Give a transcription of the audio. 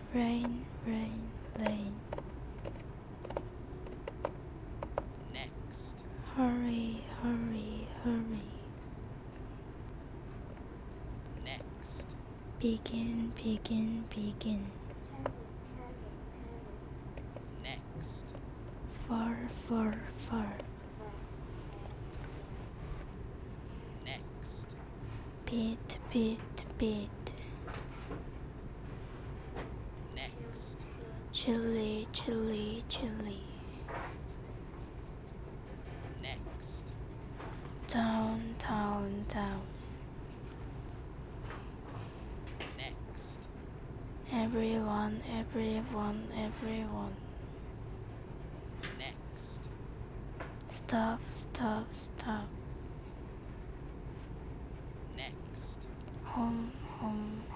Rain, rain, rain. Next. Hurry, hurry, hurry. Next. Begin, begin, begin. Next. Far, far, far. Next. Beat, beat, beat. Next. Chilly, chilly, chilly. Next. Down, down, down. Next. Everyone, everyone, everyone. Next. Stop, stop, stop. Next. Home, home,